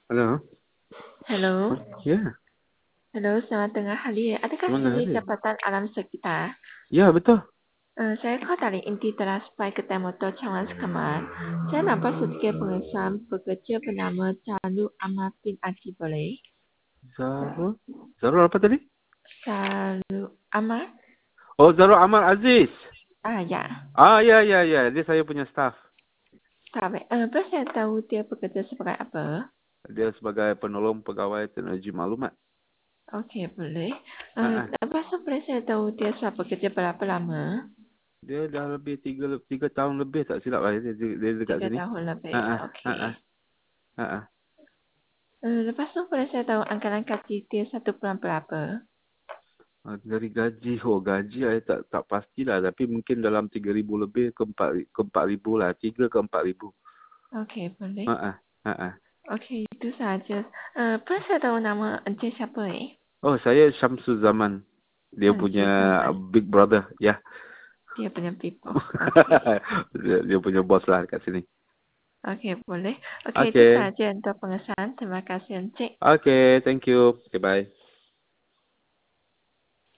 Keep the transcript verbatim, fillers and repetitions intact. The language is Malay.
Halo. Hello. Ya, Hello, selamat tengah hari. Adakah selamat ini hari. Jabatan Alam Sekitar? Ya, betul. Uh, saya call dari inti Teraspai Kedai Motor Cawangan Sekemar. Saya nampak sedikit pengesan pekerja bernama Chalu Amar bin Aji boleh? Zarul. Zarul apa tadi? Chalu Amar? Oh, Zarul Amal Aziz. Ah, ya. Ah, ya, ya, ya. Dia saya punya staff. Tak baik. Uh, boleh saya tahu dia bekerja sebagai apa? Dia sebagai penolong pegawai teknologi maklumat. Okey, boleh. Ah, Uh, ah. lepas tu boleh saya tahu dia sudah bekerja berapa lama? Dia dah lebih tiga, tiga tahun lebih tak silap lah. Dia, dia, dia dekat Tiga sini. tahun lebih. Ah, ah, ah, Okey. ah, ah, ah. Uh, lepas tu boleh saya tahu anggaran gaji dia satu bulan berapa? Ah, dari gaji, oh gaji saya tak tak pastilah. Tapi mungkin dalam tiga ribu lebih ke empat ke empat ribu lah. Tiga ke empat ribu. Okey, boleh. Ah, ah, ah, ah. Okey, itu saja. Uh, boleh saya tahu nama encik siapa eh? Oh, saya Syamsul Zaman. Dia punya Syamsul Zaman. big brother, ya. Dia punya people. Okey. dia, dia punya bos lah kat sini. Okey, boleh. Okey, itu Okay. saja untuk pengesahan. Terima kasih encik. Okay, thank you. Okay, bye.